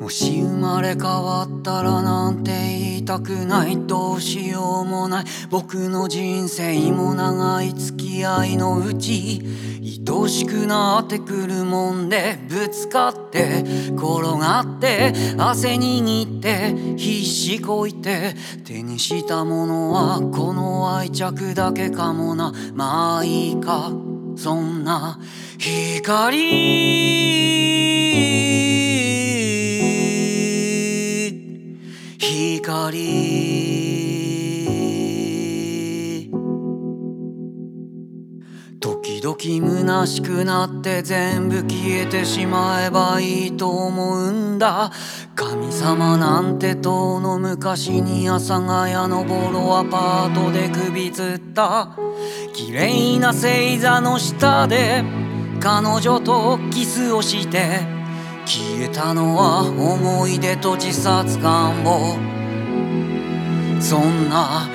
もし生まれ変わったらなんて言いたくない。どうしようもない僕の人生も長い付き合いのうち愛しくなってくるもんで、ぶつかって転がって汗握って必死こいて手にしたものはこの愛着だけかもな。まあいいか、そんな時々虚しくなって全部消えてしまえばいいと思うんだ。神様なんて遠の昔に阿佐ヶ谷のボロアパートで首吊った綺麗な星座の下で彼女とキスをして消えたのは思い出と自殺願望。そんな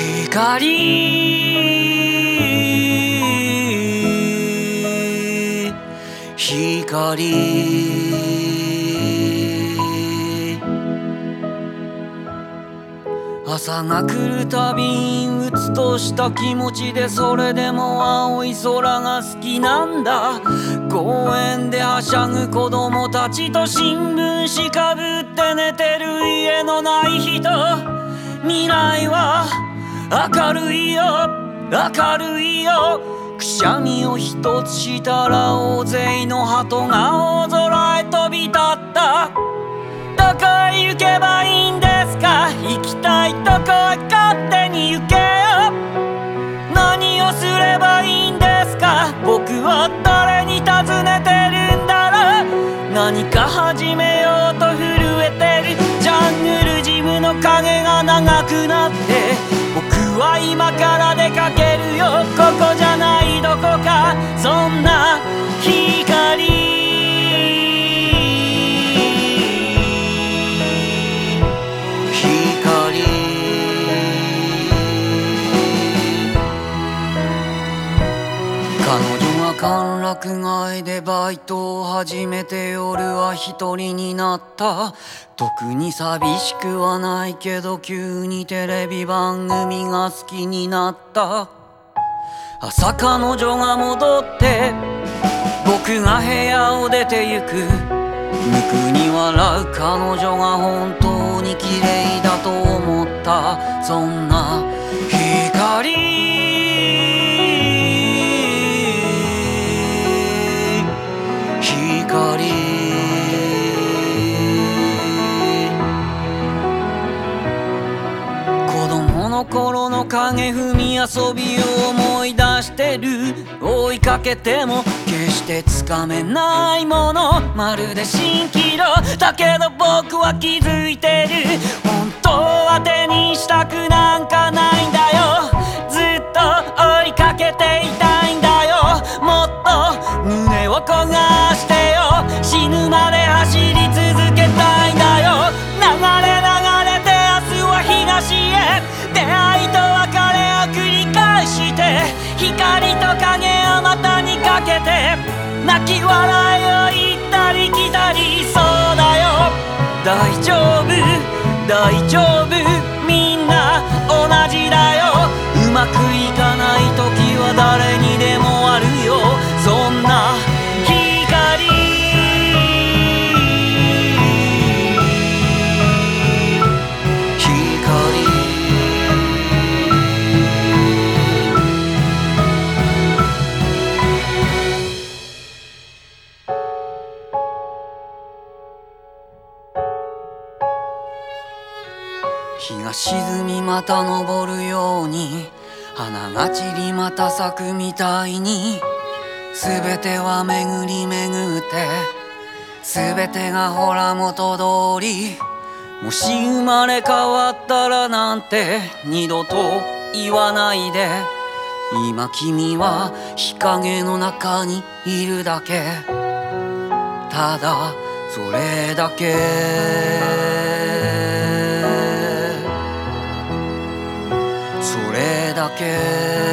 朝が来るたびにうつとした気持ちで、それでも青い空が好きなんだ。公園ではしゃぐ子供たちと新聞紙かぶって寝てる家のない人。未来は明るいよ明るいよ。くしゃみを一つしたら大勢の鳩が大空へ飛び立った。どこへ行けばいいんですか。行きたいとこへ勝手に行けよ。何をすればいいんですか。僕は誰に尋ねてるんだろう。何か始めようと震えてるジャングルジムの影が長くなって、僕は今から出かけるよ。ここじゃないどこか、そんな光。彼女は歓楽街でバイトを始めて夜は一人になった。特に寂しくはないけど急にテレビ番組が好きになった。朝彼女が戻って僕が部屋を出てゆく。無垢に笑う彼女が本当に綺麗だと思った。そんな光子供の頃の影踏み遊びを思い出してる。追いかけても決してつかめないもの、まるで蜃気楼だけど僕は気づいてる。本当は手にしたくなんかないんだよ。ずっと追いかけていたいんだよ。もっと胸を焦がしてよ。死ぬまで走り続けたいんだよ。流れ流れて明日は東へ。出会いと別れを繰り返して、光と影を股にかけて泣き笑いを言ったり来たり。そうだよ大丈夫大丈夫、みんな同じだよ。うまくいかない時は誰にでもあるよ。そんな日が沈みまた昇るように、花が散りまた咲くみたいに、全ては巡り巡って全てがほら元通り。もし生まれ変わったらなんて二度と言わないで。今君は日陰の中にいるだけ、ただそれだけ。それだけ。